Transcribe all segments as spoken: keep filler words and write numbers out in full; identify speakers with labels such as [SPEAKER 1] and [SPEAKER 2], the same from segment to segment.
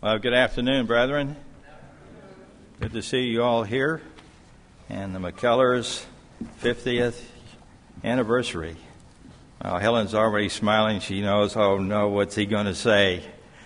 [SPEAKER 1] Well, good afternoon, brethren. Good to see you all here. And the McKellars' fiftieth anniversary. Well, Helen's already smiling. She knows, oh no, what's he going to say?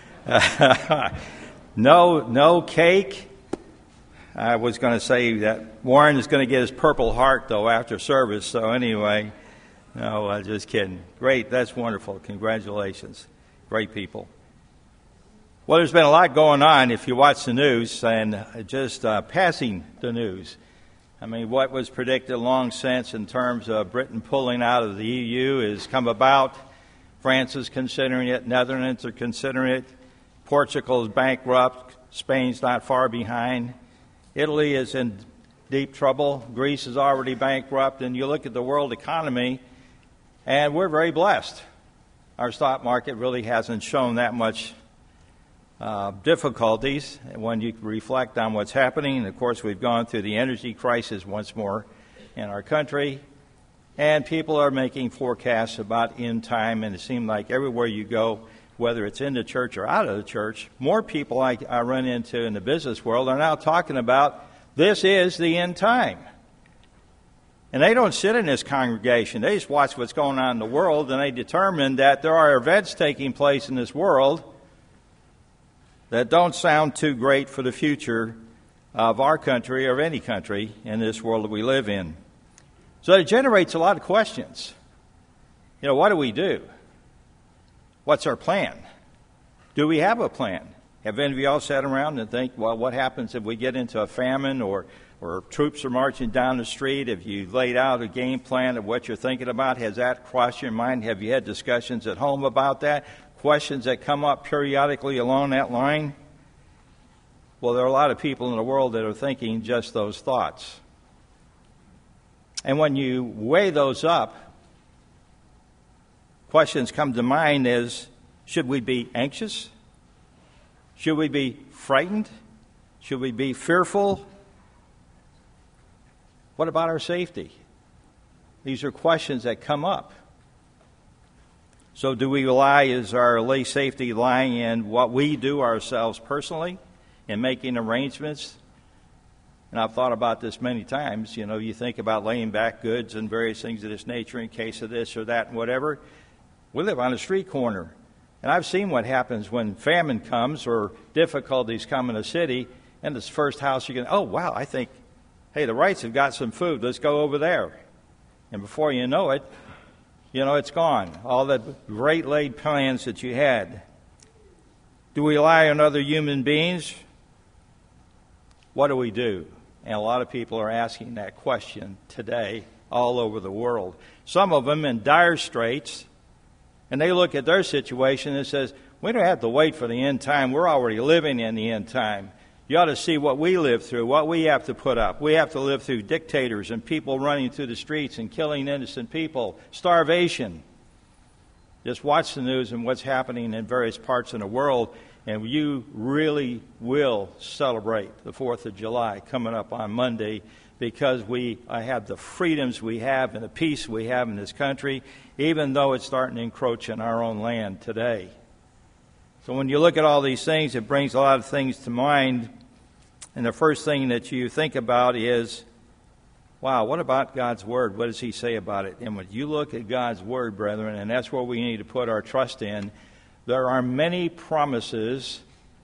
[SPEAKER 1] no, no cake. I was going to say that Warren is going to get his Purple Heart, though, after service. So anyway, no, uh, just kidding. Great, that's wonderful. Congratulations. Great people. Well, there's been a lot going on if you watch the news, and just uh, passing the news. I mean, what was predicted long since in terms of Britain pulling out of the E U has come about. France is considering it. Netherlands are considering it. Portugal is bankrupt. Spain's not far behind. Italy is in deep trouble. Greece is already bankrupt. And you look at the world economy, and we're very blessed. Our stock market really hasn't shown that much Uh, difficulties when you reflect on what's happening. And of course, we've gone through the energy crisis once more in our country, and people are making forecasts about end time, and it seems like everywhere you go, whether it's in the church or out of the church, more people I, I run into in the business world are now talking about this is the end time. And they don't sit in this congregation. They just watch what's going on in the world, and they determine that there are events taking place in this world that don't sound too great for the future of our country or of any country in this world that we live in. So it generates a lot of questions. You know, what do we do? What's our plan? Do we have a plan? Have any of you all sat around and think, well, what happens if we get into a famine or, or troops are marching down the street? Have you laid out a game plan of what you're thinking about? Has that crossed your mind? Have you had discussions at home about that? Questions that come up periodically along that line? Well, there are a lot of people in the world that are thinking just those thoughts. And when you weigh those up, questions come to mind as, should we be anxious? Should we be frightened? Should we be fearful? What about our safety? These are questions that come up. So do we rely, is our lay safety lying in what we do ourselves personally in making arrangements? And I've thought about this many times. You know, you think about laying back goods and various things of this nature in case of this or that and whatever. We live on a street corner. And I've seen what happens when famine comes or difficulties come in a city, and this first house you're going, oh, wow, I think, hey, the Wrights have got some food. Let's go over there. And before you know it, you know, it's gone. All the great laid plans that you had. Do we rely on other human beings? What do we do? And a lot of people are asking that question today all over the world. Some of them in dire straits, and they look at their situation and says, we don't have to wait for the end time. We're already living in the end time. You ought to see what we live through, what we have to put up. We have to live through dictators and people running through the streets and killing innocent people, starvation. Just watch the news and what's happening in various parts of the world, and you really will celebrate the fourth of July coming up on Monday because we have the freedoms we have and the peace we have in this country, even though it's starting to encroach in our own land today. So when you look at all these things, it brings a lot of things to mind. And the first thing that you think about is, wow, what about God's Word? What does He say about it? And when you look at God's Word, brethren, and that's where we need to put our trust in, there are many promises,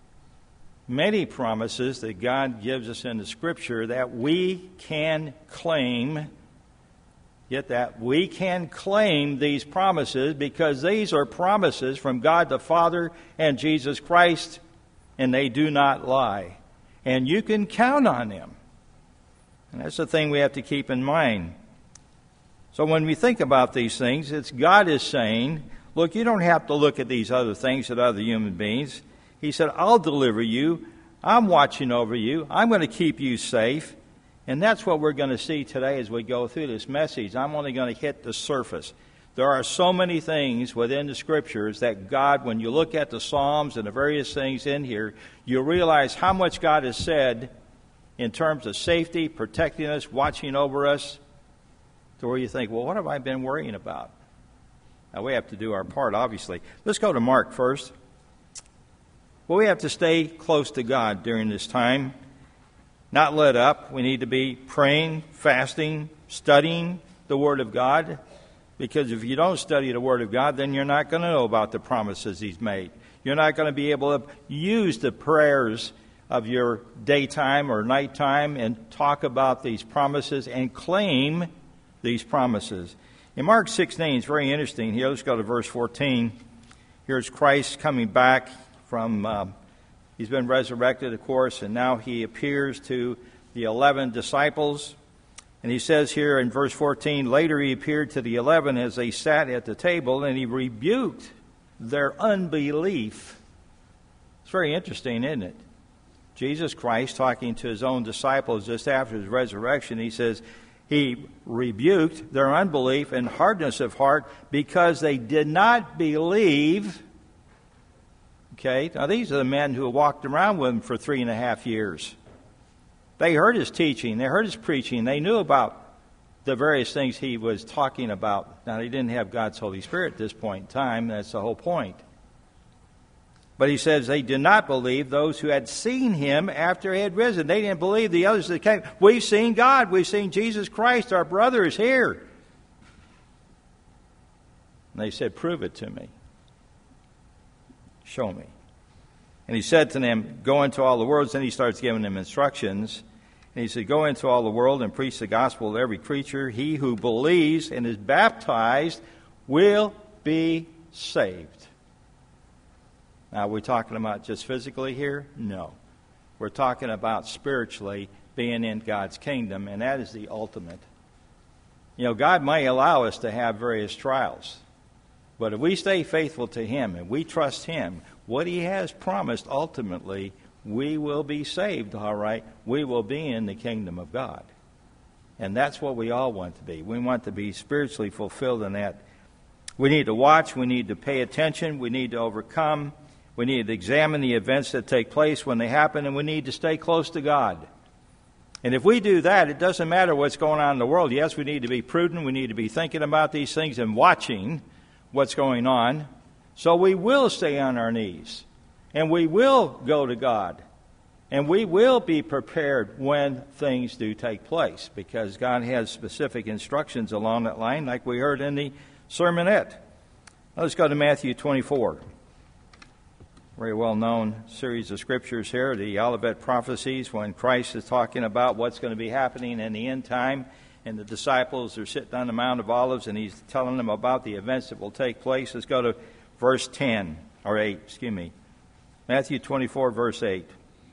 [SPEAKER 1] many promises that God gives us in the Scripture that we can claim. Get that? We can claim these promises because these are promises from God the Father and Jesus Christ, and they do not lie. And you can count on them. And that's the thing we have to keep in mind. So when we think about these things, it's God is saying, look, you don't have to look at these other things that other human beings. He said, I'll deliver you. I'm watching over you. I'm going to keep you safe. And that's what we're going to see today as we go through this message. I'm only going to hit the surface. There are so many things within the Scriptures that God, when you look at the Psalms and the various things in here, you realize how much God has said in terms of safety, protecting us, watching over us, to where you think, well, what have I been worrying about? Now, we have to do our part, obviously. Let's go to Mark first. But we have to stay close to God during this time, not let up. We need to be praying, fasting, studying the Word of God, because if you don't study the Word of God, then you're not going to know about the promises He's made. You're not going to be able to use the prayers of your daytime or nighttime and talk about these promises and claim these promises. In Mark sixteen, it's very interesting. Here, let's go to verse fourteen. Here's Christ coming back from, uh, he's been resurrected, of course, and now he appears to the eleven disciples. And he says here in verse fourteen, later he appeared to the eleven as they sat at the table, and he rebuked their unbelief. It's very interesting, isn't it? Jesus Christ, talking to his own disciples just after his resurrection, he says he rebuked their unbelief and hardness of heart because they did not believe. Okay, now these are the men who walked around with him for three and a half years. They heard his teaching, they heard his preaching, they knew about the various things he was talking about. Now, they didn't have God's Holy Spirit at this point in time, that's the whole point. But he says they did not believe those who had seen him after he had risen. They didn't believe the others that came. We've seen God. We've seen Jesus Christ. Our brother is here. And they said, prove it to me. Show me. And he said to them, go into all the world. Then he starts giving them instructions. And he said, go into all the world and preach the gospel to every creature. He who believes and is baptized will be saved. Now, are we talking about just physically here? No. We're talking about spiritually being in God's kingdom, and that is the ultimate. You know, God may allow us to have various trials, but if we stay faithful to Him and we trust Him, what He has promised, ultimately, we will be saved, all right? We will be in the kingdom of God. And that's what we all want to be. We want to be spiritually fulfilled in that. We need to watch. We need to pay attention. We need to overcome. We need to examine the events that take place when they happen, and we need to stay close to God. And if we do that, it doesn't matter what's going on in the world. Yes, we need to be prudent. We need to be thinking about these things and watching what's going on. So we will stay on our knees, and we will go to God, and we will be prepared when things do take place, because God has specific instructions along that line, like we heard in the sermonette. Let's go to Matthew twenty-four. Very well-known series of scriptures here, the Olivet prophecies, when Christ is talking about what's going to be happening in the end time, and the disciples are sitting on the Mount of Olives, and he's telling them about the events that will take place. Let's go to verse ten, or eight, excuse me. Matthew twenty-four, verse eight.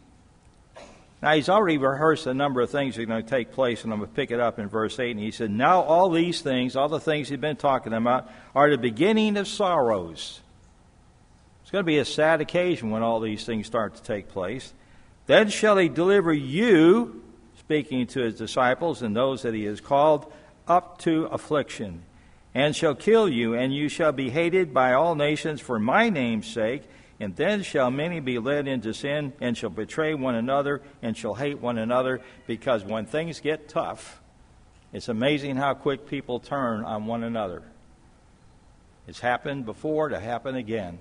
[SPEAKER 1] Now, he's already rehearsed a number of things that are going to take place, and I'm going to pick it up in verse eight. And he said, now all these things, all the things he's been talking about, are the beginning of sorrows. It's going to be a sad occasion when all these things start to take place. Then shall he deliver you, speaking to his disciples and those that he has called, up to affliction, and shall kill you, and you shall be hated by all nations for my name's sake. And then shall many be led into sin, and shall betray one another, and shall hate one another, because when things get tough, it's amazing how quick people turn on one another. It's happened before to happen again.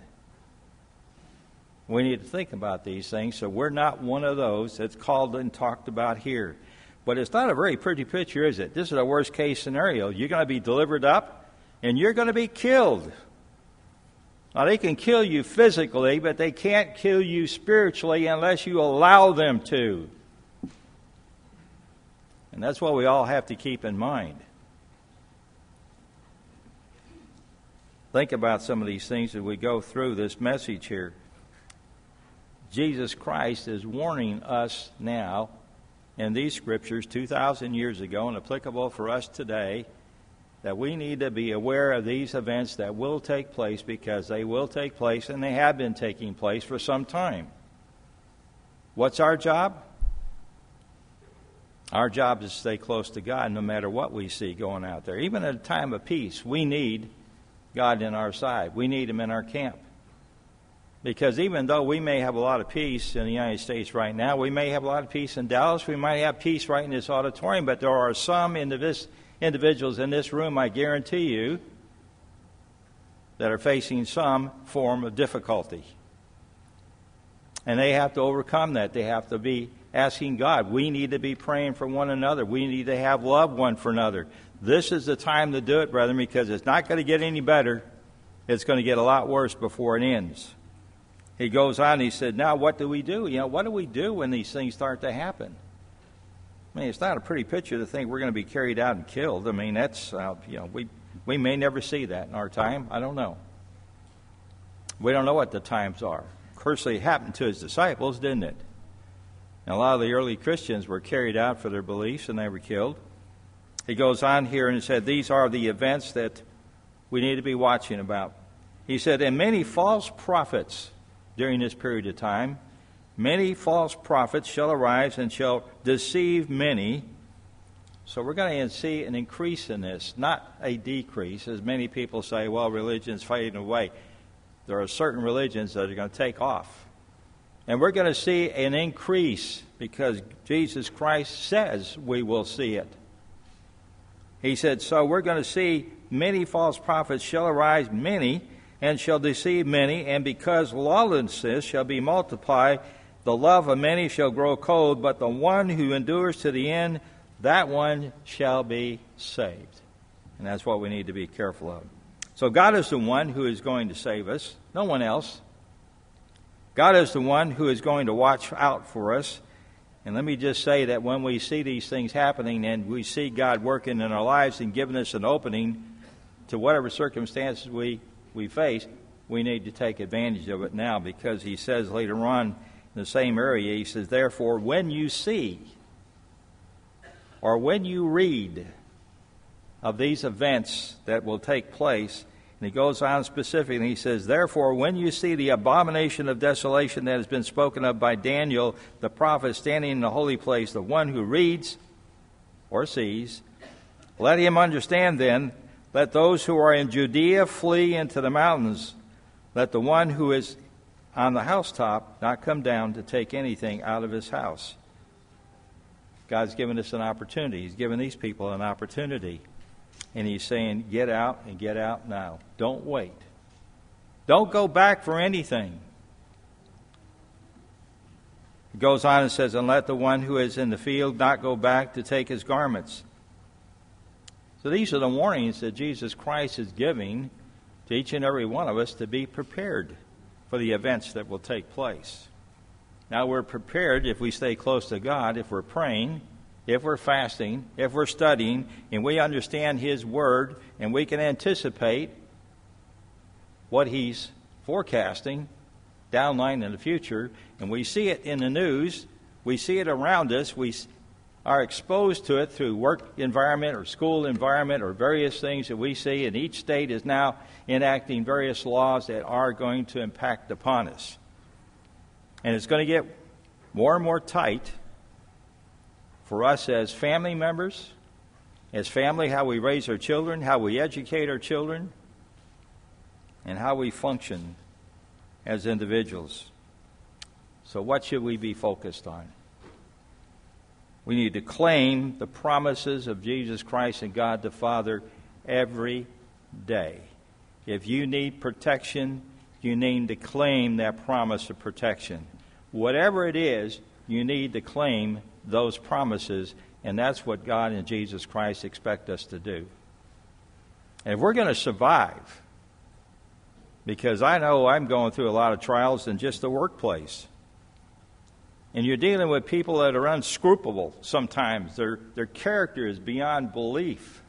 [SPEAKER 1] We need to think about these things, so we're not one of those that's called and talked about here. But it's not a very pretty picture, is it? This is a worst-case scenario. You're going to be delivered up, and you're going to be killed. Now, they can kill you physically, but they can't kill you spiritually unless you allow them to. And that's what we all have to keep in mind. Think about some of these things as we go through this message here. Jesus Christ is warning us now in these scriptures two thousand years ago and applicable for us today, that we need to be aware of these events that will take place, because they will take place and they have been taking place for some time. What's our job? Our job is to stay close to God no matter what we see going out there. Even at a time of peace, we need God in our side. We need Him in our camp. Because even though we may have a lot of peace in the United States right now, we may have a lot of peace in Dallas, we might have peace right in this auditorium, but there are some indivis- individuals in this room, I guarantee you, that are facing some form of difficulty. And they have to overcome that. They have to be asking God. We need to be praying for one another. We need to have love one for another. This is the time to do it, brethren, because it's not going to get any better. It's going to get a lot worse before it ends. He goes on, he said, now what do we do? You know, what do we do when these things start to happen? I mean, it's not a pretty picture to think we're going to be carried out and killed. I mean, that's, uh, you know, we, we may never see that in our time. I don't know. We don't know what the times are. Of course, it happened to his disciples, didn't it? And a lot of the early Christians were carried out for their beliefs and they were killed. He goes on here and he said, these are the events that we need to be watching about. He said, and many false prophets during this period of time, many false prophets shall arise and shall deceive many. So we're going to see an increase in this, not a decrease, as many people say, well, religion's fading away. There are certain religions that are going to take off. And we're going to see an increase because Jesus Christ says we will see it. He said, so we're going to see many false prophets shall arise, many, and shall deceive many, and because lawlessness shall be multiplied, the love of many shall grow cold, but the one who endures to the end, that one shall be saved. And that's what we need to be careful of. So God is the one who is going to save us, no one else. God is the one who is going to watch out for us. And let me just say that when we see these things happening and we see God working in our lives and giving us an opening to whatever circumstances we, we face, we need to take advantage of it now, because he says later on in the same area, he says, therefore, when you see or when you read of these events that will take place, and he goes on specifically, he says, therefore, when you see the abomination of desolation that has been spoken of by Daniel, the prophet, standing in the holy place, the one who reads or sees, let him understand then, let those who are in Judea flee into the mountains. Let the one who is on the housetop not come down to take anything out of his house. God's given us an opportunity. He's given these people an opportunity. And he's saying, get out and get out now. Don't wait. Don't go back for anything. He goes on and says, and let the one who is in the field not go back to take his garments. So these are the warnings that Jesus Christ is giving to each and every one of us to be prepared for the events that will take place. Now we're prepared if we stay close to God, if we're praying, if we're fasting, if we're studying, and we understand His Word, and we can anticipate what He's forecasting down the line in the future, and we see it in the news, we see it around us, we are exposed to it through work environment or school environment or various things that we see, and each state is now enacting various laws that are going to impact upon us. And it's going to get more and more tight for us as family members, as family, how we raise our children, how we educate our children, and how we function as individuals. So what should we be focused on? We need to claim the promises of Jesus Christ and God the Father every day. If you need protection, you need to claim that promise of protection. Whatever it is, you need to claim those promises, and that's what God and Jesus Christ expect us to do. And if we're going to survive, because I know I'm going through a lot of trials in just the workplace, and you're dealing with people that are unscrupulous sometimes. Their, their character is beyond belief.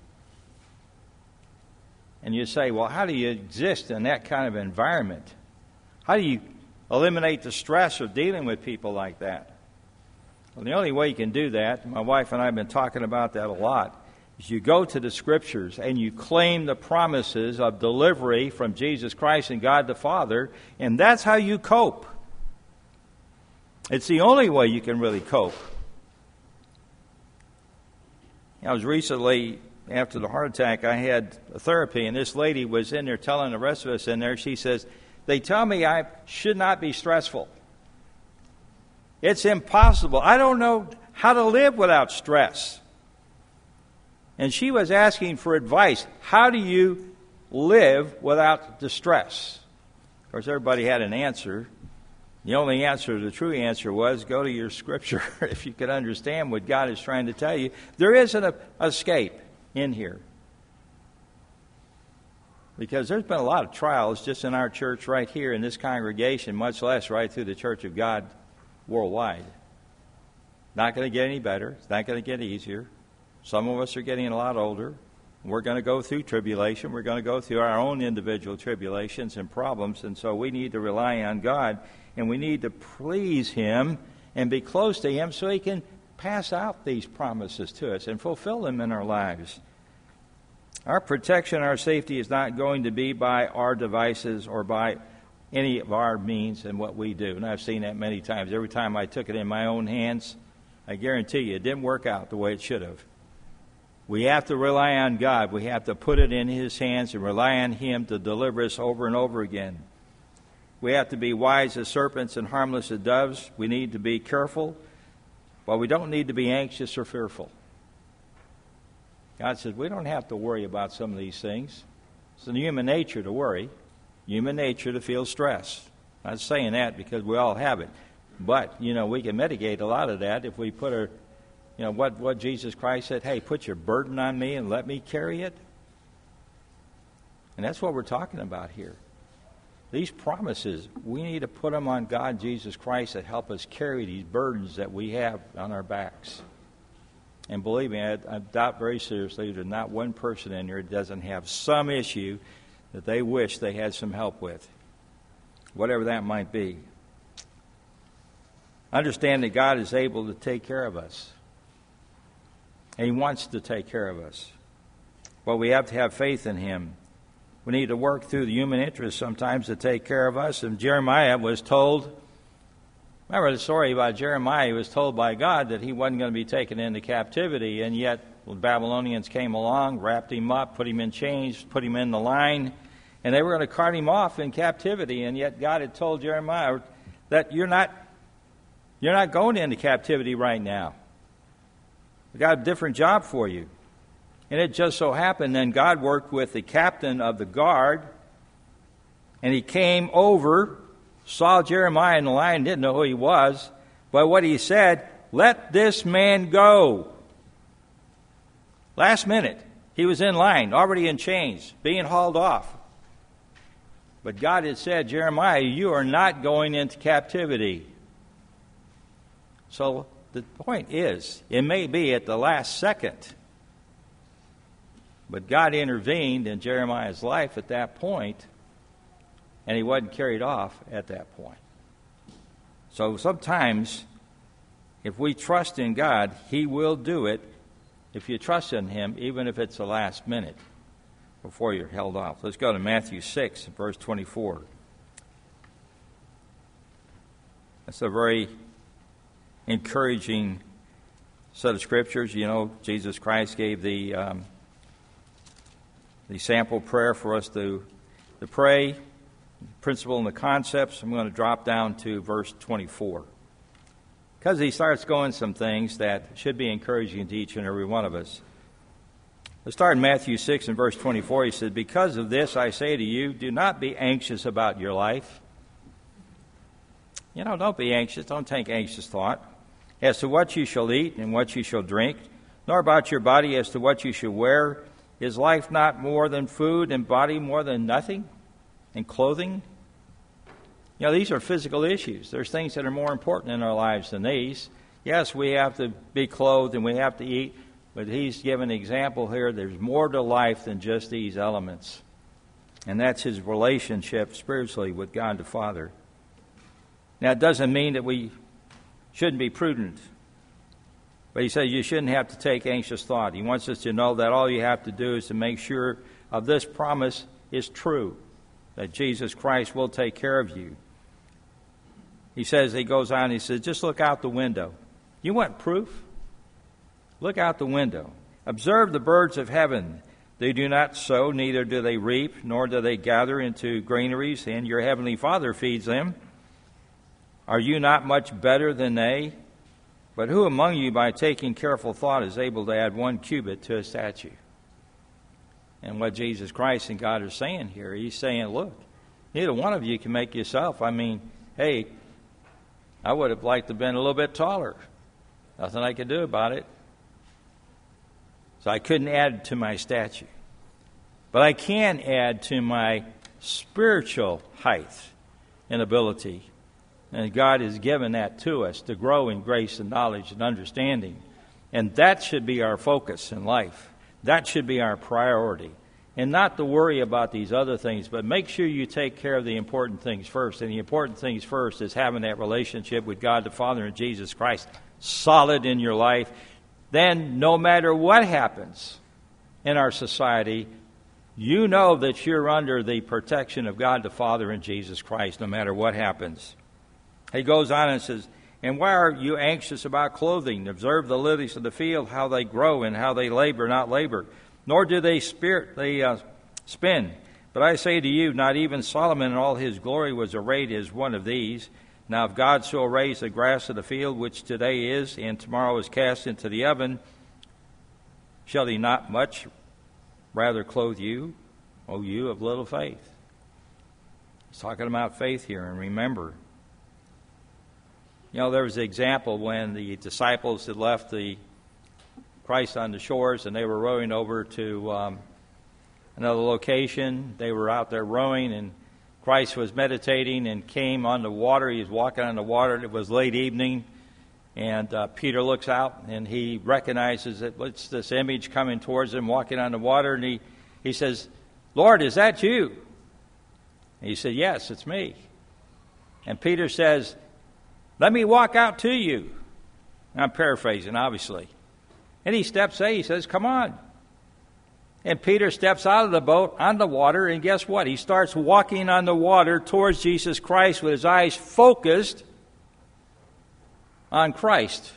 [SPEAKER 1] And you say, well, how do you exist in that kind of environment? How do you eliminate the stress of dealing with people like that? Well, the only way you can do that, my wife and I have been talking about that a lot, is you go to the Scriptures and you claim the promises of delivery from Jesus Christ and God the Father, and that's how you cope. It's the only way you can really cope. I was recently, after the heart attack, I had a therapy, and this lady was in there telling the rest of us in there, she says, they tell me I should not be stressful. It's impossible. I don't know how to live without stress. And she was asking for advice. How do you live without distress? Of course, everybody had an answer. The only answer, the true answer was, go to your scripture. If you could understand what God is trying to tell you, there isn't an escape in here. Because there's been a lot of trials just in our church right here in this congregation, much less right through the Church of God worldwide. Not going to get any better. It's not going to get easier. Some of us are getting a lot older. We're going to go through tribulation. We're going to go through our own individual tribulations and problems. And so we need to rely on God. And we need to please Him and be close to Him so He can pass out these promises to us and fulfill them in our lives. Our protection, our safety is not going to be by our devices or by any of our means and what we do. And I've seen that many times. Every time I took it in my own hands, I guarantee you it didn't work out the way it should have. We have to rely on God. We have to put it in His hands and rely on Him to deliver us over and over again. We have to be wise as serpents and harmless as doves. We need to be careful, but we don't need to be anxious or fearful. God says we don't have to worry about some of these things. It's in human nature to worry, human nature to feel stress. I'm not saying that because we all have it. But, you know, we can mitigate a lot of that if we put our, you know, what, what Jesus Christ said, hey, put your burden on me and let me carry it. And that's what we're talking about here. These promises, we need to put them on God, Jesus Christ, that help us carry these burdens that we have on our backs. And believe me, I, I doubt very seriously there's not one person in here that doesn't have some issue that they wish they had some help with, whatever that might be. Understand that God is able to take care of us. And He wants to take care of us. But we have to have faith in Him. We need to work through the human interest sometimes to take care of us. And Jeremiah was told, remember the story about Jeremiah. He was told by God that he wasn't going to be taken into captivity. And yet the Babylonians came along, wrapped him up, put him in chains, put him in the line. And they were going to cart him off in captivity. And yet God had told Jeremiah that you're not, you're not going into captivity right now. We've got a different job for you. And it just so happened then God worked with the captain of the guard. And he came over, saw Jeremiah in the line, didn't know who he was. But what he said, let this man go. Last minute, he was in line, already in chains, being hauled off. But God had said, Jeremiah, you are not going into captivity. So the point is, it may be at the last second, but God intervened in Jeremiah's life at that point, and he wasn't carried off at that point. So sometimes, if we trust in God, He will do it if you trust in Him, even if it's the last minute before you're held off. Let's go to Matthew six, verse twenty-four. That's a very encouraging set of scriptures. You know, Jesus Christ gave the um, the sample prayer for us to, to pray, the principle and the concepts. I'm going to drop down to verse twenty-four. Because he starts going some things that should be encouraging to each and every one of us. Let's start in Matthew six and verse twenty-four. He said, because of this I say to you, do not be anxious about your life. You know, don't be anxious. Don't take anxious thought as to what you shall eat and what you shall drink, nor about your body as to what you shall wear. Is life not more than food, and body more than nothing, and clothing? You know, these are physical issues. There's things that are more important in our lives than these. Yes, we have to be clothed and we have to eat, but he's given an example here. There's more to life than just these elements. And that's his relationship spiritually with God the Father. Now, it doesn't mean that we shouldn't be prudent. But he says you shouldn't have to take anxious thought. He wants us to know that all you have to do is to make sure of this promise is true, that Jesus Christ will take care of you. He says, he goes on, he says, just look out the window. You want proof? Look out the window. Observe the birds of heaven. They do not sow, neither do they reap, nor do they gather into granaries, and your heavenly Father feeds them. Are you not much better than they? But who among you, by taking careful thought, is able to add one cubit to a statue? And what Jesus Christ and God are saying here, he's saying, look, neither one of you can make yourself. I mean, hey, I would have liked to have been a little bit taller. Nothing I could do about it. So I couldn't add to my stature. But I can add to my spiritual height and ability. And God has given that to us to grow in grace and knowledge and understanding. And that should be our focus in life. That should be our priority. And not to worry about these other things, but make sure you take care of the important things first. And the important things first is having that relationship with God the Father and Jesus Christ solid in your life. Then no matter what happens in our society, you know that you're under the protection of God the Father and Jesus Christ, no matter what happens. He goes on and says, and why are you anxious about clothing? Observe the lilies of the field, how they grow and how they labor, not labor. Nor do they, spirit, they uh, spin. But I say to you, not even Solomon in all his glory was arrayed as one of these. Now if God so arrays the grass of the field, which today is, and tomorrow is cast into the oven, shall he not much rather clothe you, O you of little faith? He's talking about faith here, and remember, you know, there was an example when the disciples had left the Christ on the shores and they were rowing over to um, another location. They were out there rowing, and Christ was meditating and came on the water. He was walking on the water. It was late evening, and uh, Peter looks out and he recognizes that it's this image coming towards him, walking on the water, and he, he says, Lord, is that you? And he said, yes, it's me. And Peter says, let me walk out to you. And I'm paraphrasing, obviously. And he steps out, he says, come on. And Peter steps out of the boat on the water, and guess what? He starts walking on the water towards Jesus Christ with his eyes focused on Christ.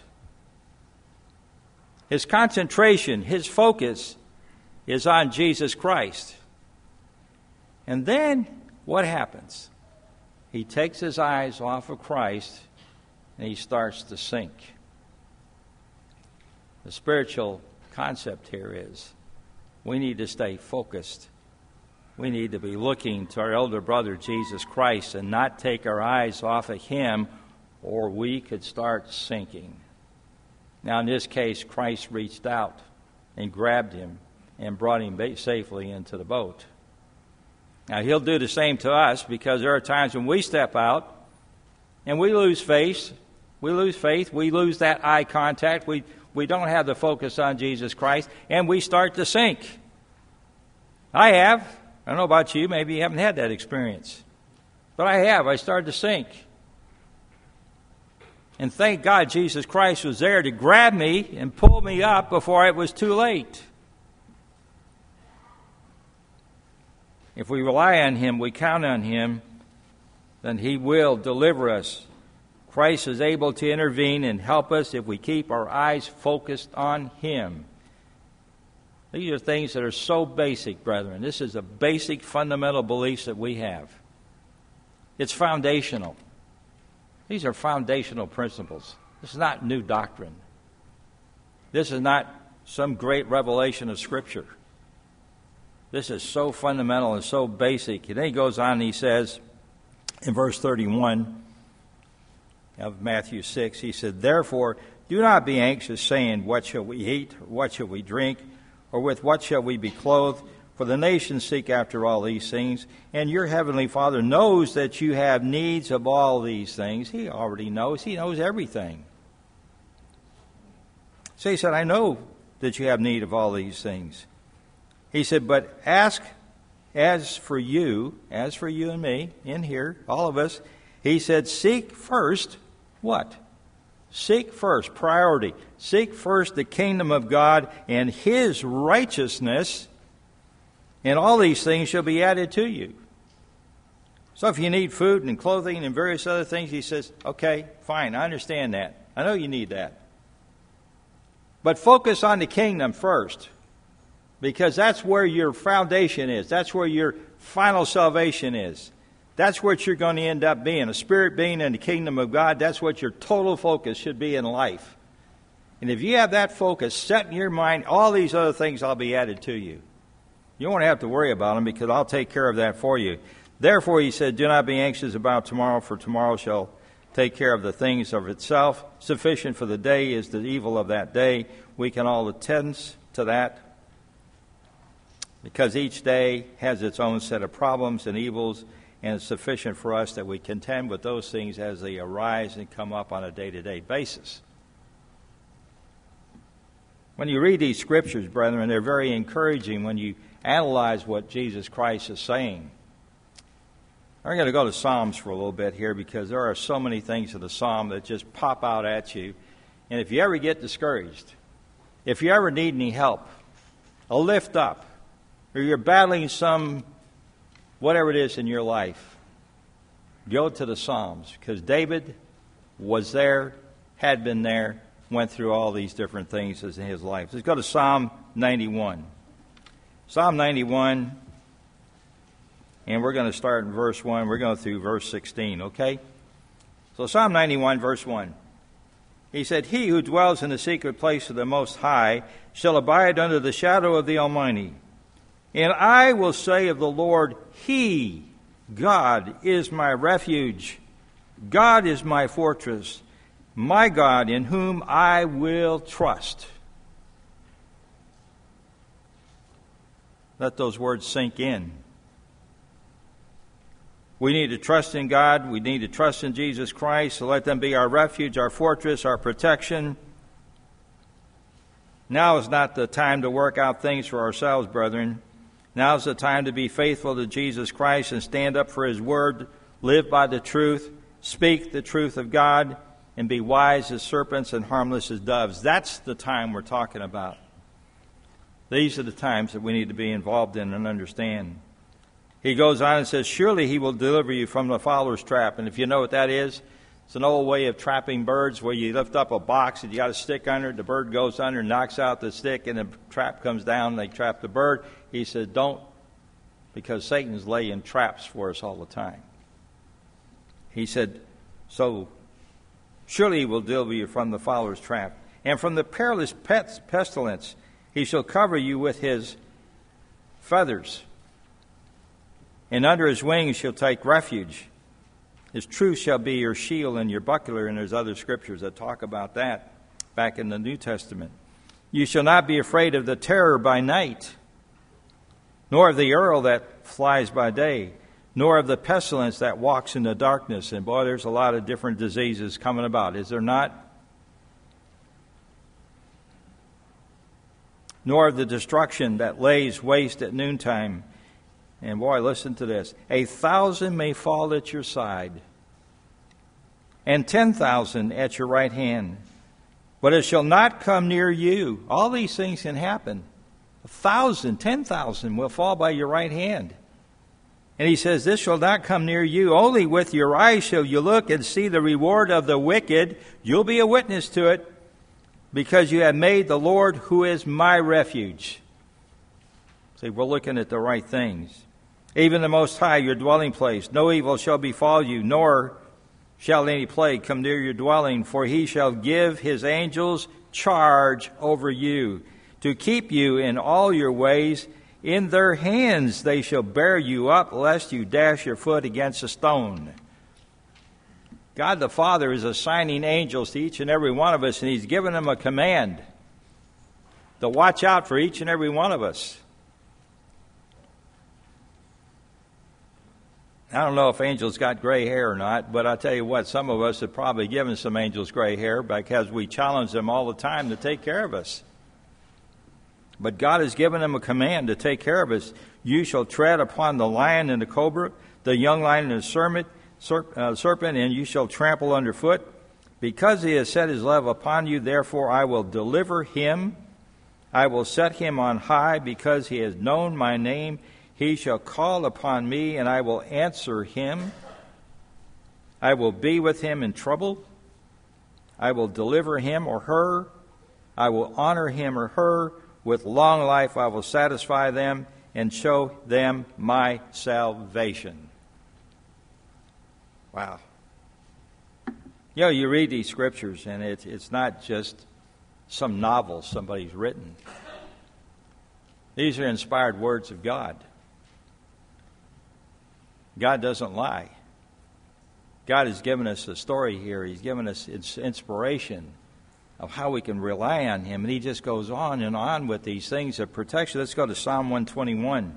[SPEAKER 1] His concentration, his focus is on Jesus Christ. And then what happens? He takes his eyes off of Christ and he starts to sink. The spiritual concept here is we need to stay focused. We need to be looking to our elder brother, Jesus Christ, and not take our eyes off of him, or we could start sinking. Now, in this case, Christ reached out and grabbed him and brought him safely into the boat. Now, he'll do the same to us, because there are times when we step out and we lose faith. We lose faith. We lose that eye contact. We we don't have the focus on Jesus Christ, and we start to sink. I have. I don't know about you. Maybe you haven't had that experience. But I have. I started to sink. And thank God Jesus Christ was there to grab me and pull me up before it was too late. If we rely on him, we count on him, then he will deliver us. Christ is able to intervene and help us if we keep our eyes focused on him. These are things that are so basic, brethren. This is a basic fundamental beliefs that we have. It's foundational. These are foundational principles. This is not new doctrine. This is not some great revelation of Scripture. This is so fundamental and so basic. And then he goes on and he says, in verse thirty-one of Matthew six, he said, therefore, do not be anxious, saying, what shall we eat, or what shall we drink, or with what shall we be clothed? For the nations seek after all these things, and your heavenly Father knows that you have needs of all these things. He already knows. He knows everything. So he said, I know that you have need of all these things. He said, but ask as for you, as for you and me, in here, all of us, he said, seek first what? Seek first, priority. Seek first the kingdom of God and his righteousness, and all these things shall be added to you. So if you need food and clothing and various other things, he says, okay, fine, I understand that. I know you need that. But focus on the kingdom first, because that's where your foundation is. That's where your final salvation is. That's what you're going to end up being. A spirit being in the kingdom of God, that's what your total focus should be in life. And if you have that focus set in your mind, all these other things will be added to you. You won't have to worry about them, because I'll take care of that for you. Therefore, he said, do not be anxious about tomorrow, for tomorrow shall take care of the things of itself. Sufficient for the day is the evil of that day. We can all attend to that because each day has its own set of problems and evils, and it's sufficient for us that we contend with those things as they arise and come up on a day-to-day basis. When you read these scriptures, brethren, they're very encouraging when you analyze what Jesus Christ is saying. I'm going to go to Psalms for a little bit here because there are so many things in the Psalm that just pop out at you. And if you ever get discouraged, if you ever need any help, a lift up, or you're battling some, whatever it is in your life, go to the Psalms because David was there, had been there, went through all these different things in his life. Let's go to Psalm ninety-one. Psalm ninety-one, and we're going to start in verse one. We're going through verse sixteen, okay? So Psalm ninety-one, verse one. He said, "He who dwells in the secret place of the Most High shall abide under the shadow of the Almighty. And I will say of the Lord, He, God, is my refuge. God is my fortress. My God, in whom I will trust." Let those words sink in. We need to trust in God. We need to trust in Jesus Christ. So let them be our refuge, our fortress, our protection. Now is not the time to work out things for ourselves, brethren. Now is the time to be faithful to Jesus Christ and stand up for His word, live by the truth, speak the truth of God, and be wise as serpents and harmless as doves. That's the time we're talking about. These are the times that we need to be involved in and understand. He goes on and says, "Surely He will deliver you from the fowler's trap." And if you know what that is, it's an old way of trapping birds where you lift up a box and you got a stick under it. The bird goes under, knocks out the stick, and the trap comes down and they trap the bird. He said, don't, because Satan's laying traps for us all the time. He said, so surely He will deliver you from the fowler's trap, and from the perilous pestilence. He shall cover you with His feathers, and under His wings shall take refuge. His truth shall be your shield and your buckler, and there's other scriptures that talk about that back in the New Testament. You shall not be afraid of the terror by night, nor of the arrow that flies by day, nor of the pestilence that walks in the darkness. And boy, there's a lot of different diseases coming about, is there not? Nor of the destruction that lays waste at noontime. And boy, listen to this. A thousand may fall at your side, and ten thousand at your right hand, but it shall not come near you. All these things can happen. A thousand, ten thousand will fall by your right hand. And He says, this shall not come near you. Only with your eyes shall you look and see the reward of the wicked. You'll be a witness to it, because you have made the Lord, who is my refuge. See, we're looking at the right things. Even the Most High, your dwelling place. No evil shall befall you, nor shall any plague come near your dwelling. For He shall give His angels charge over you, to keep you in all your ways. In their hands they shall bear you up, lest you dash your foot against a stone. God the Father is assigning angels to each and every one of us, and He's given them a command to watch out for each and every one of us. I don't know if angels got gray hair or not, but I'll tell you what, some of us have probably given some angels gray hair because we challenge them all the time to take care of us. But God has given them a command to take care of us. You shall tread upon the lion and the cobra, the young lion and the serpent, serp, uh, serpent, and you shall trample underfoot. Because He has set His love upon you, therefore I will deliver him. I will set him on high, because he has known my name. He shall call upon me, and I will answer him. I will be with him in trouble. I will deliver him or her. I will honor him or her. With long life I will satisfy them and show them my salvation. Wow. You know, you read these scriptures, and it, it's not just some novel somebody's written. These are inspired words of God. God doesn't lie. God has given us a story here. He's given us inspiration of how we can rely on Him. And He just goes on and on with these things of protection. Let's go to Psalm one twenty-one.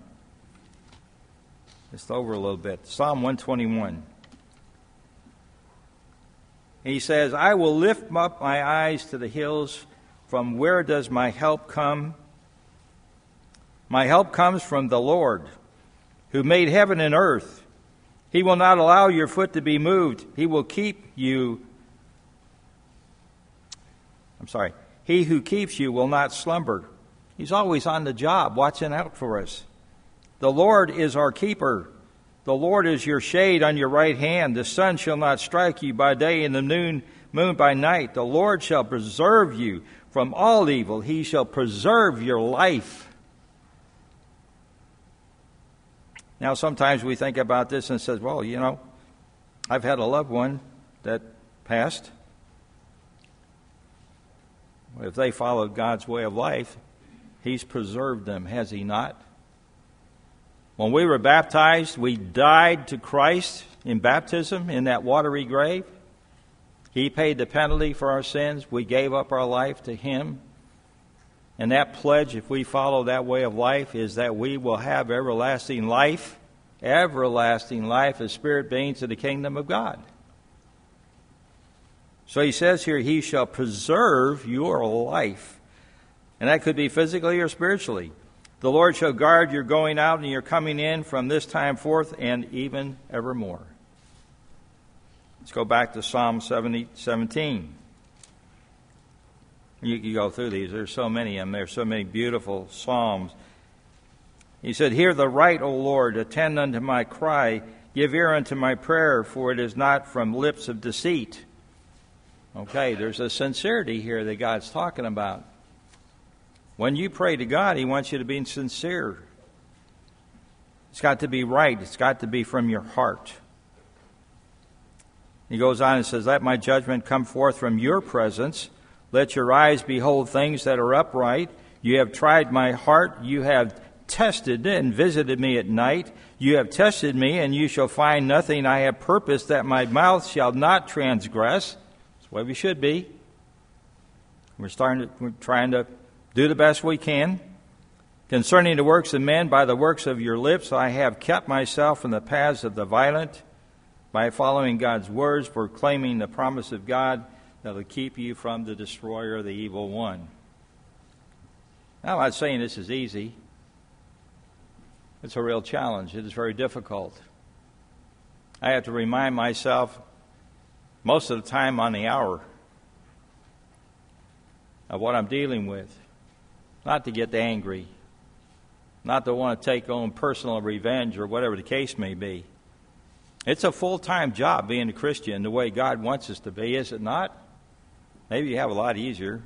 [SPEAKER 1] Just over a little bit. Psalm one twenty-one. He says, I will lift up my eyes to the hills. From where does my help come? My help comes from the Lord, who made heaven and earth. He will not allow your foot to be moved. He will keep you. I'm sorry. He who keeps you will not slumber. He's always on the job, watching out for us. The Lord is our keeper. The Lord is your shade on your right hand. The sun shall not strike you by day, and the noon, moon by night. The Lord shall preserve you from all evil. He shall preserve your life. Now, sometimes we think about this and says, well, you know, I've had a loved one that passed. If they followed God's way of life, He's preserved them, has He not? When we were baptized, we died to Christ in baptism in that watery grave. He paid the penalty for our sins. We gave up our life to Him. And that pledge, if we follow that way of life, is that we will have everlasting life, everlasting life as spirit beings in the kingdom of God. So He says here, He shall preserve your life. And that could be physically or spiritually. The Lord shall guard your going out and your coming in from this time forth and even evermore. Let's go back to Psalm seventy, seventeen. You can go through these. There's so many of them. There's so many beautiful psalms. He said, hear the right, O Lord, attend unto my cry. Give ear unto my prayer, for it is not from lips of deceit. Okay, there's a sincerity here that God's talking about. When you pray to God, He wants you to be sincere. It's got to be right. It's got to be from your heart. He goes on and says, let my judgment come forth from your presence. Let your eyes behold things that are upright. You have tried my heart. You have tested and visited me at night. You have tested me, and you shall find nothing. I have purposed that my mouth shall not transgress. That's the way we should be. We're starting to, we're trying to do the best we can. Concerning the works of men, by the works of your lips, I have kept myself from the paths of the violent, by following God's words, proclaiming the promise of God that will keep you from the destroyer, the evil one. Now, I'm not saying this is easy. It's a real challenge. It is very difficult. I have to remind myself most of the time on the hour of what I'm dealing with. Not to get angry. Not to want to take on personal revenge or whatever the case may be. It's a full-time job being a Christian the way God wants us to be, is it not? Maybe you have a lot easier.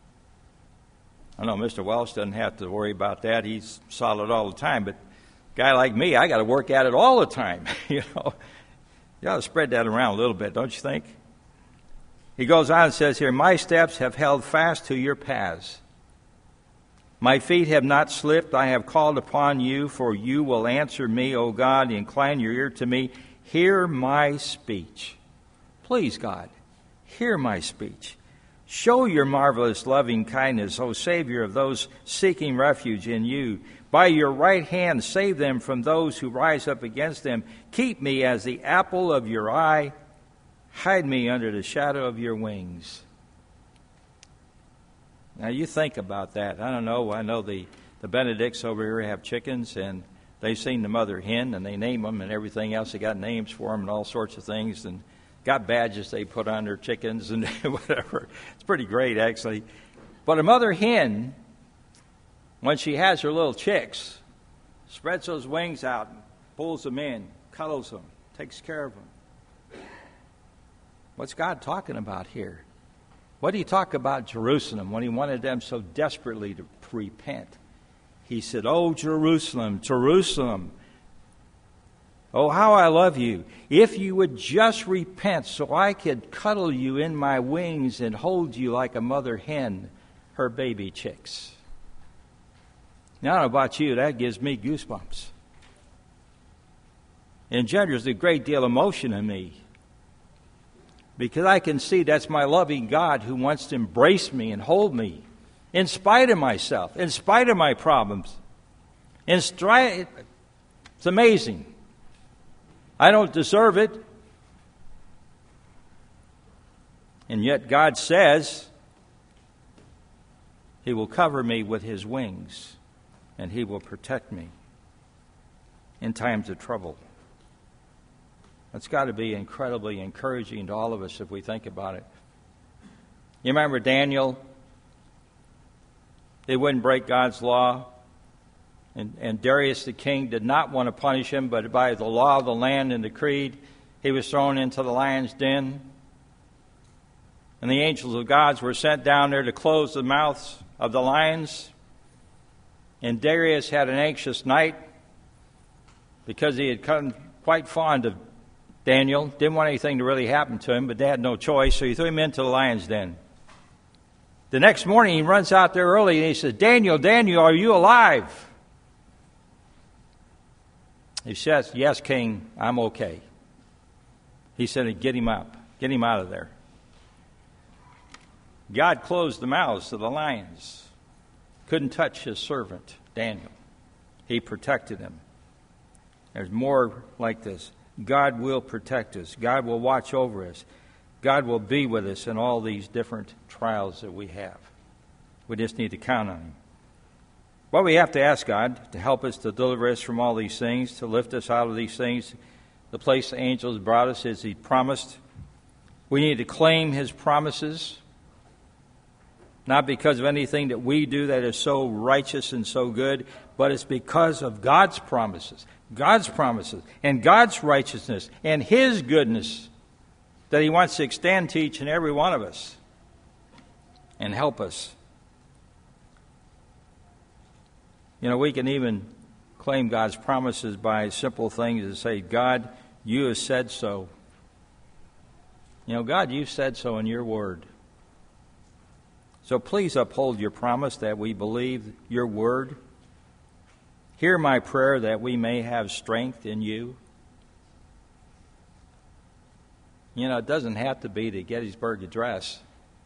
[SPEAKER 1] I know Mister Welsh doesn't have to worry about that. He's solid all the time. But a guy like me, I got to work at it all the time. you know, you ought to spread that around a little bit, don't you think? He goes on and says here, my steps have held fast to your paths. My feet have not slipped. I have called upon you, for you will answer me, O God. Incline your ear to me. Hear my speech. Please, God, hear my speech. Show your marvelous loving kindness, O Savior of those seeking refuge in you. By your right hand, save them from those who rise up against them. Keep me as the apple of your eye. Hide me under the shadow of your wings. Now, you think about that. I don't know. I know the, the Benedicts over here have chickens, and they've seen the mother hen, and they name them and everything else. They got names for them and all sorts of things, and got badges they put on their chickens and whatever. It's pretty great, actually. But a mother hen, when she has her little chicks, spreads those wings out, pulls them in, cuddles them, takes care of them. What's God talking about here? What did He talk about Jerusalem when He wanted them so desperately to repent? He said, oh, Jerusalem, Jerusalem, oh, how I love you. If you would just repent so I could cuddle you in my wings and hold you like a mother hen, her baby chicks. Now, I don't know about you, that gives me goosebumps. It engenders a great deal of emotion in me. because I can see that's my loving God who wants to embrace me and hold me in spite of myself, in spite of my problems. In stri- it's amazing. I don't deserve it. And yet God says He will cover me with His wings and He will protect me in times of trouble. That's got to be incredibly encouraging to all of us if we think about it. You remember Daniel? They wouldn't break God's law. And, and Darius the king did not want to punish him, but by the law of the land and decreed, he was thrown into the lion's den. And the angels of God were sent down there to close the mouths of the lions. And Darius had an anxious night because he had come quite fond of Daniel. Didn't want anything to really happen to him, but they had no choice, so he threw him into the lion's den. The next morning he runs out there early and he says, Daniel, Daniel, are you alive? He says, yes, King, I'm okay. He said, get him up. Get him out of there. God closed the mouths of the lions. Couldn't touch His servant, Daniel. He protected him. There's more like this. God will protect us. God will watch over us. God will be with us in all these different trials that we have. We just need to count on Him. Well, we have to ask God to help us to deliver us from all these things, to lift us out of these things. The place the angels brought us as He promised. We need to claim His promises, not because of anything that we do that is so righteous and so good, but it's because of God's promises, God's promises, and God's righteousness, and His goodness that He wants to extend to each and every one of us and help us. You know, we can even claim God's promises by simple things and say, God, you have said so. You know, God, you said so in your word. So please uphold your promise that we believe your word. Hear my prayer that we may have strength in you. You know, it doesn't have to be the Gettysburg Address.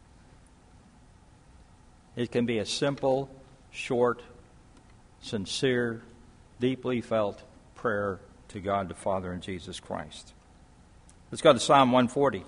[SPEAKER 1] It can be a simple, short, sincere, deeply felt prayer to God the Father and Jesus Christ. Let's go to Psalm one forty.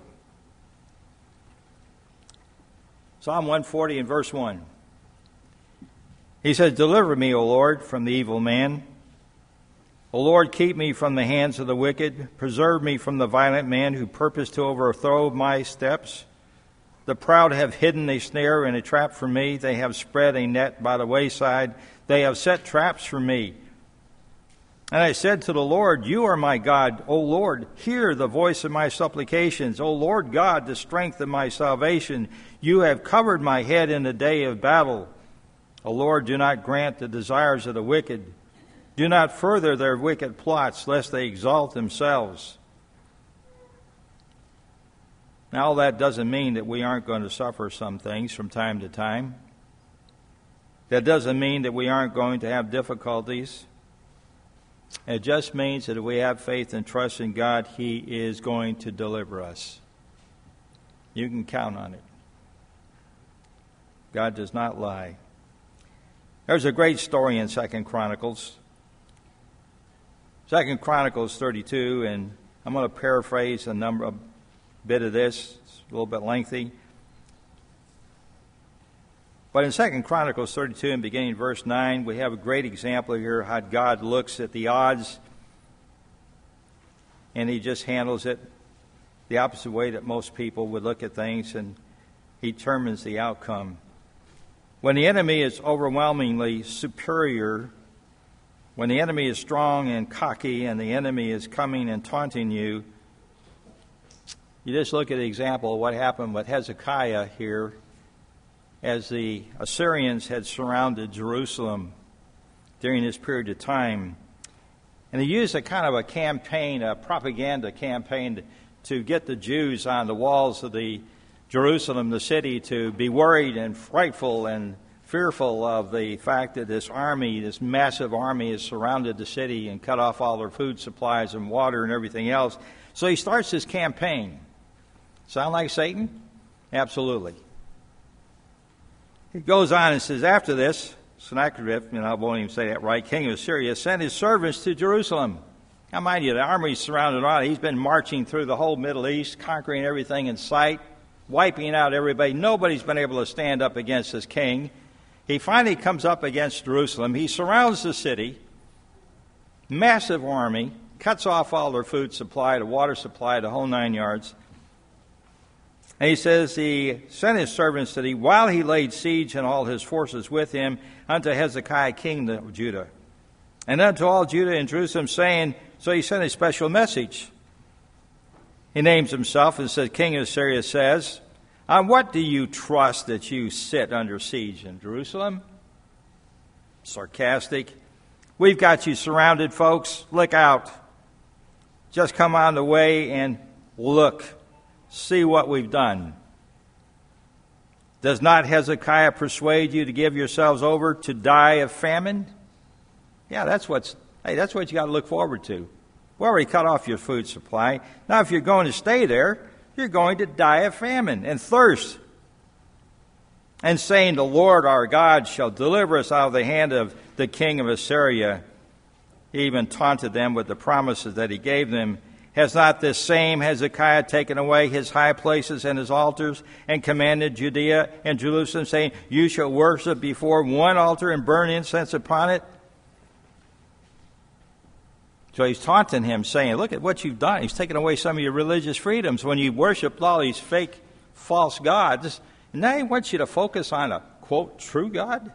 [SPEAKER 1] Psalm one forty and verse one. He says, deliver me, O Lord, from the evil man. O Lord, keep me from the hands of the wicked. Preserve me from the violent man who purpose to overthrow my steps. The proud have hidden a snare and a trap for me. They have spread a net by the wayside. They have set traps for me. And I said to the Lord, you are my God. O Lord, hear the voice of my supplications. O Lord God, the strength of my salvation. You have covered my head in the day of battle. O Lord, do not grant the desires of the wicked. Do not further their wicked plots, lest they exalt themselves. Now, all that doesn't mean that we aren't going to suffer some things from time to time. That doesn't mean that we aren't going to have difficulties. It just means that if we have faith and trust in God, He is going to deliver us. You can count on it. God does not lie. There's a great story in Second Chronicles. Second Chronicles thirty-two, and I'm going to paraphrase a number, a bit of this. It's a little bit lengthy. But in Second Chronicles thirty-two, and beginning verse nine, we have a great example here how God looks at the odds, and He just handles it the opposite way that most people would look at things, and He determines the outcome. When the enemy is overwhelmingly superior, when the enemy is strong and cocky, and the enemy is coming and taunting you, you just look at the example of what happened with Hezekiah here as the Assyrians had surrounded Jerusalem during this period of time. And he used a kind of a campaign, a propaganda campaign, to get the Jews on the walls of the Jerusalem, the city, to be worried and frightful and fearful of the fact that this army, this massive army, has surrounded the city and cut off all their food supplies and water and everything else. So he starts this campaign. Sound like Satan? Absolutely. He goes on and says, after this, Sennacherib, you know, I won't even say that right, king of Assyria, sent his servants to Jerusalem. Now, mind you, the army's surrounded on it. He's been marching through the whole Middle East, conquering everything in sight, wiping out everybody. Nobody's been able to stand up against this king. He finally comes up against Jerusalem. He surrounds the city, massive army, cuts off all their food supply, the water supply, the whole nine yards. And he says he sent his servants that he, while he laid siege and all his forces with him, unto Hezekiah king of Judah, and unto all Judah and Jerusalem, saying, so he sent a special message. He names himself and says, King of Assyria says, on what do you trust that you sit under siege in Jerusalem? Sarcastic. We've got you surrounded, folks. Look out. Just come on the way and look. See what we've done. Does not Hezekiah persuade you to give yourselves over to die of famine? Yeah, that's what's, hey, that's what you got to look forward to. We already cut off your food supply. Now, if you're going to stay there, you're going to die of famine and thirst. And saying, the Lord our God shall deliver us out of the hand of the king of Assyria. He even taunted them with the promises that he gave them. Has not this same Hezekiah taken away his high places and his altars, and commanded Judea and Jerusalem, saying, you shall worship before one altar and burn incense upon it? So he's taunting him, saying, look at what you've done. He's taken away some of your religious freedoms when you worshiped all these fake, false gods. And now he wants you to focus on a, quote, true God?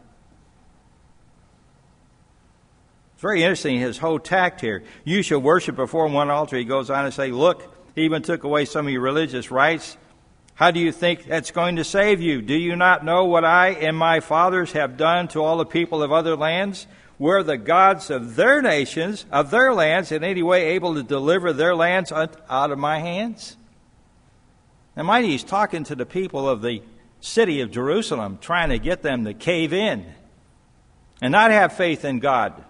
[SPEAKER 1] It's very interesting, his whole tact here. You shall worship before one altar. He goes on to say, look, he even took away some of your religious rights. How do you think that's going to save you? Do you not know what I and my fathers have done to all the people of other lands? Were the gods of their nations, of their lands, in any way able to deliver their lands out of my hands? Now, mind you, he's talking to the people of the city of Jerusalem, trying to get them to cave in and not have faith in God.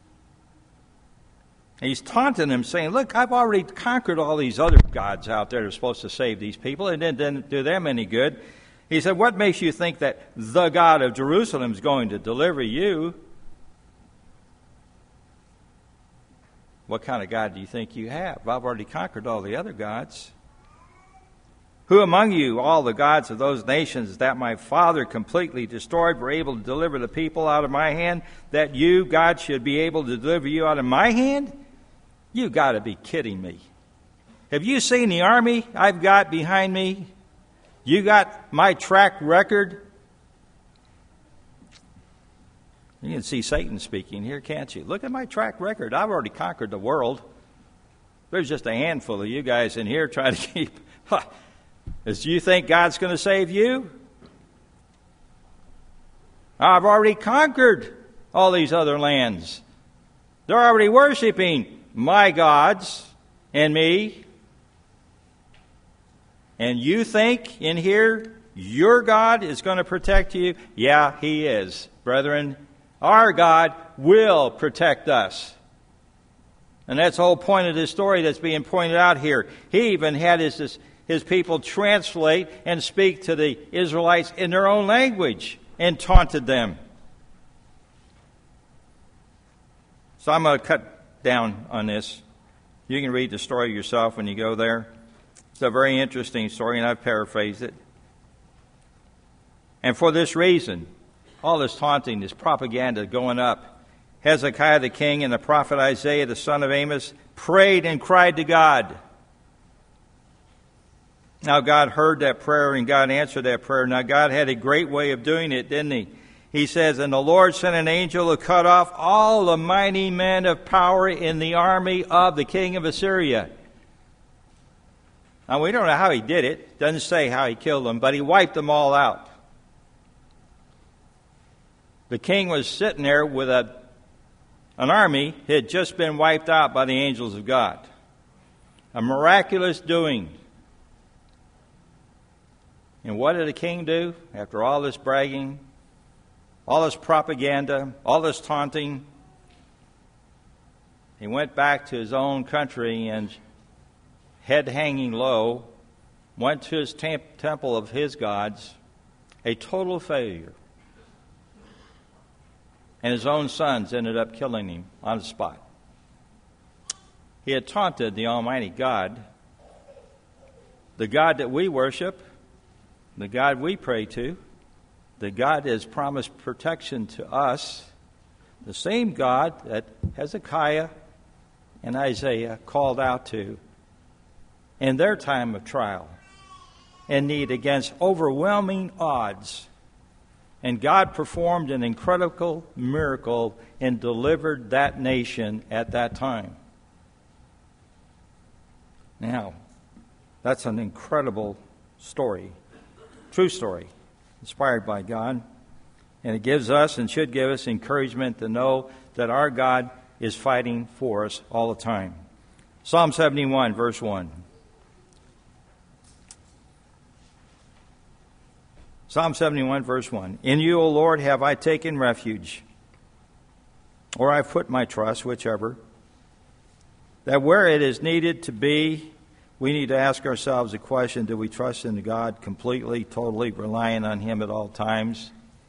[SPEAKER 1] He's taunting them, saying, look, I've already conquered all these other gods out there that are supposed to save these people, and it didn't do them any good. He said, what makes you think that the God of Jerusalem is going to deliver you? What kind of God do you think you have? I've already conquered all the other gods. Who among you, all the gods of those nations that my father completely destroyed, were able to deliver the people out of my hand, that you, God, should be able to deliver you out of my hand? You've got to be kidding me. Have you seen the army I've got behind me? You got my track record? You can see Satan speaking here, can't you? Look at my track record. I've already conquered the world. There's just a handful of you guys in here trying to keep... Do you think God's going to save you? I've already conquered all these other lands. They're already worshiping my gods and me. And you think in here your God is going to protect you? Yeah, he is. Brethren, our God will protect us. And that's the whole point of this story that's being pointed out here. He even had his, his people translate and speak to the Israelites in their own language and taunted them. So I'm going to cut down on this. You can read the story yourself when you go there. It's a very interesting story, and I've paraphrased it. And for this reason, all this taunting, this propaganda going up, Hezekiah the king and the prophet Isaiah the son of Amos prayed and cried to God. Now God heard that prayer and God answered that prayer. Now God had a great way of doing it, didn't he? He says, and the Lord sent an angel to cut off all the mighty men of power in the army of the king of Assyria. Now we don't know how he did it. Doesn't say how he killed them, but he wiped them all out. The king was sitting there with a, an army that had just been wiped out by the angels of God. A miraculous doing. And what did the king do after all this bragging, all this propaganda, all this taunting? He went back to his own country and, head hanging low, went to his temp- temple of his gods, a total failure. And his own sons ended up killing him on the spot. He had taunted the Almighty God, the God that we worship, the God we pray to, the God that has promised protection to us, the same God that Hezekiah and Isaiah called out to in their time of trial and need against overwhelming odds. And God performed an incredible miracle and delivered that nation at that time. Now, that's an incredible story, true story, inspired by God. And it gives us and should give us encouragement to know that our God is fighting for us all the time. Psalm seventy-one, verse one. Psalm seventy-one, verse one. In you, O Lord, have I taken refuge, or I've put my trust, whichever, that where it is needed to be, we need to ask ourselves the question, do we trust in God completely, totally, relying on Him at all times?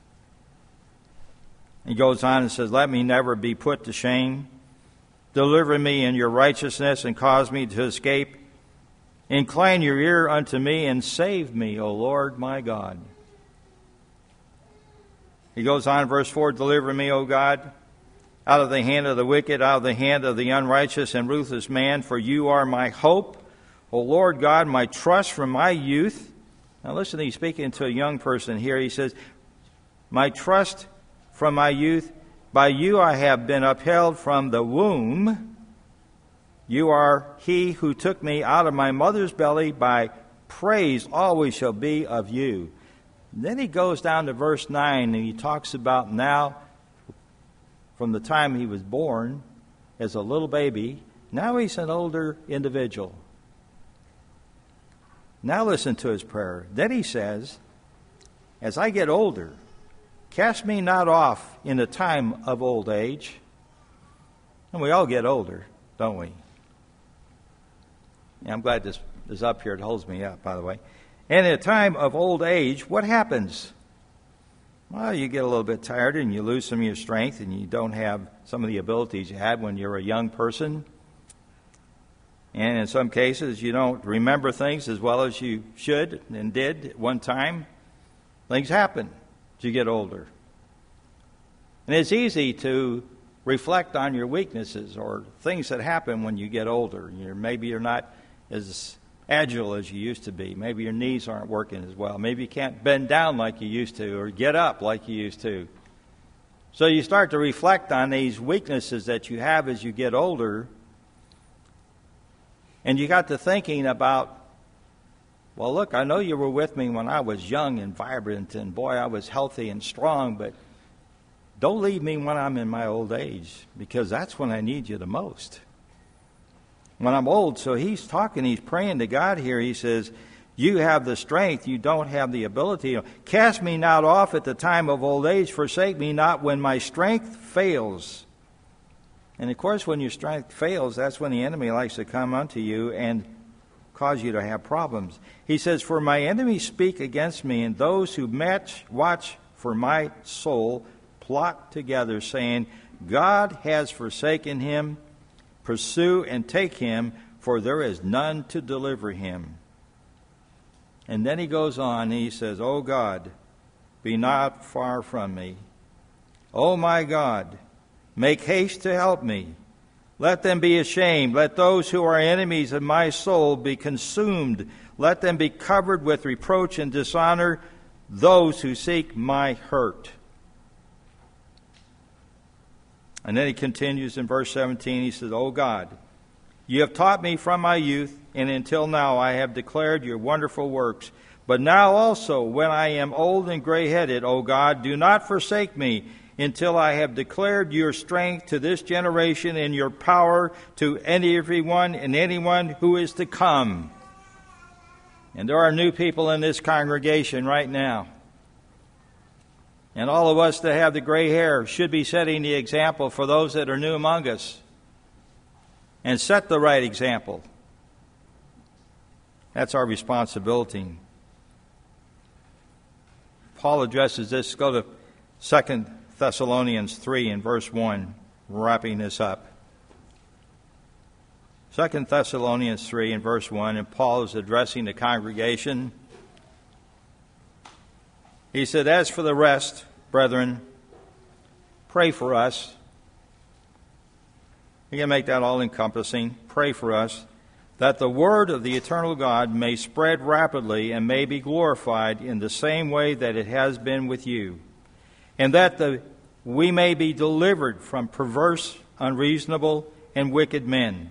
[SPEAKER 1] He goes on and says, let me never be put to shame. Deliver me in your righteousness and cause me to escape. Incline your ear unto me and save me, O Lord my God. He goes on, verse four, deliver me, O God, out of the hand of the wicked, out of the hand of the unrighteous and ruthless man, for you are my hope, O Lord God, my trust from my youth. Now listen, he's speaking to a young person here. He says, my trust from my youth, by you I have been upheld from the womb. You are he who took me out of my mother's belly. By praise always shall be of you. And then he goes down to verse nine and he talks about now, from the time he was born as a little baby, now he's an older individual. Now listen to his prayer. Then he says, as I get older, cast me not off in the time of old age. And we all get older, don't we? Yeah, I'm glad this is up here. It holds me up, by the way. And in a time of old age, what happens? Well, you get a little bit tired and you lose some of your strength and you don't have some of the abilities you had when you were a young person. And in some cases, you don't remember things as well as you should and did at one time. Things happen as you get older. And it's easy to reflect on your weaknesses or things that happen when you get older. You're, maybe you're not as agile as you used to be. Maybe your knees aren't working as well. Maybe you can't bend down like you used to or get up like you used to. So you start to reflect on these weaknesses that you have as you get older. And you got to thinking about, well, look, I know you were with me when I was young and vibrant, and boy, I was healthy and strong, but don't leave me when I'm in my old age, because that's when I need you the most. When I'm old, so he's talking, he's praying to God here. He says, you have the strength, you don't have the ability. Cast me not off at the time of old age, forsake me not when my strength fails. And of course, when your strength fails, that's when the enemy likes to come unto you and cause you to have problems. He says, for my enemies speak against me, and those who match, watch for my soul plot together, saying, God has forsaken him. Pursue and take him, for there is none to deliver him. And then he goes on, and he says, O God, be not far from me. O my God, make haste to help me. Let them be ashamed. Let those who are enemies of my soul be consumed. Let them be covered with reproach and dishonor, those who seek my hurt. And then he continues in verse seventeen. He says, O God, you have taught me from my youth, and until now I have declared your wonderful works. But now also, when I am old and gray-headed, O God, do not forsake me until I have declared your strength to this generation and your power to any everyone and anyone who is to come. And there are new people in this congregation right now. And all of us that have the gray hair should be setting the example for those that are new among us. And set the right example. That's our responsibility. Paul addresses this. Go to Second Thessalonians three and verse one, wrapping this up. Second Thessalonians three and verse one, and Paul is addressing the congregation. He said, "As for the rest, brethren, pray for us." You can make that all-encompassing. Pray for us, that the word of the eternal God may spread rapidly and may be glorified in the same way that it has been with you, and that the, we may be delivered from perverse, unreasonable, and wicked men.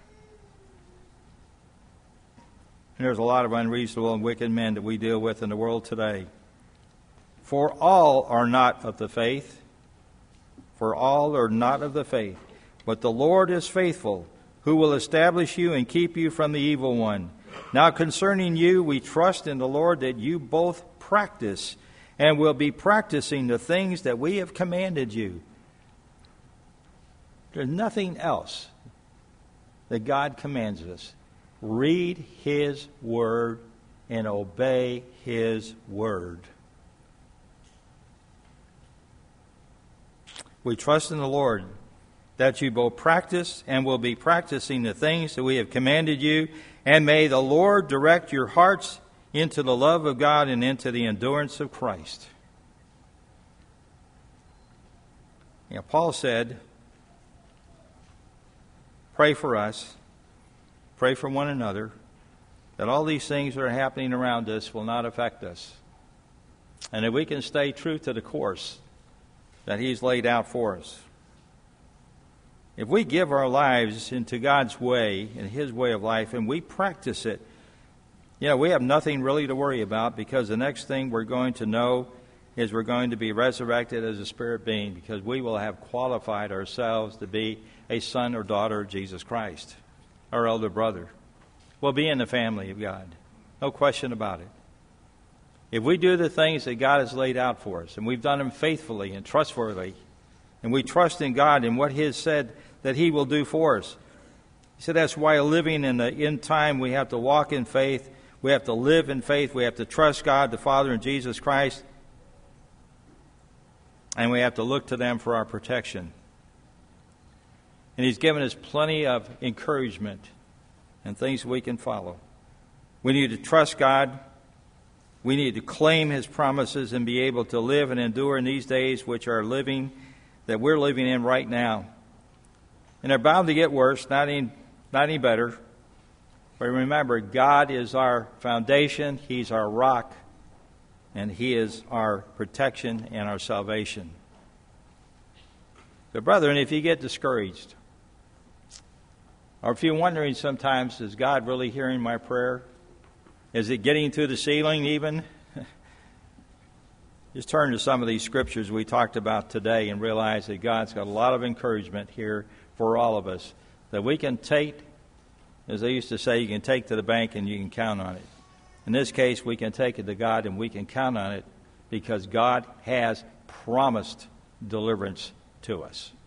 [SPEAKER 1] And there's a lot of unreasonable and wicked men that we deal with in the world today. For all are not of the faith, for all are not of the faith, but the Lord is faithful, who will establish you and keep you from the evil one. Now concerning you, we trust in the Lord that you both practice and will be practicing the things that we have commanded you. There's nothing else that God commands us. Read His Word and obey His Word. We trust in the Lord that you both practice and will be practicing the things that we have commanded you, and may the Lord direct your hearts into the love of God and into the endurance of Christ. You know, Paul said, pray for us, pray for one another, that all these things that are happening around us will not affect us, and that we can stay true to the course that He's laid out for us. If we give our lives into God's way, in His way of life, and we practice it, you know, we have nothing really to worry about, because the next thing we're going to know is we're going to be resurrected as a spirit being, because we will have qualified ourselves to be a son or daughter of Jesus Christ, our elder brother. We'll be in the family of God. No question about it. If we do the things that God has laid out for us, and we've done them faithfully and trustworthy, and we trust in God and what He has said that He will do for us. He said that's why living in the end time we have to walk in faith. We have to live in faith. We have to trust God the Father and Jesus Christ. And we have to look to them for our protection. And He's given us plenty of encouragement and things we can follow. We need to trust God. We need to claim His promises and be able to live and endure in these days which are living that we're living in right now. And they're bound to get worse, not any, not any better. But remember, God is our foundation, He's our rock, and He is our protection and our salvation. But brethren, if you get discouraged, or if you're wondering sometimes, is God really hearing my prayer? Is it getting to the ceiling even? Just turn to some of these scriptures we talked about today and realize that God's got a lot of encouragement here for all of us, that we can take, as they used to say, you can take to the bank and you can count on it. In this case, we can take it to God and we can count on it, because God has promised deliverance to us.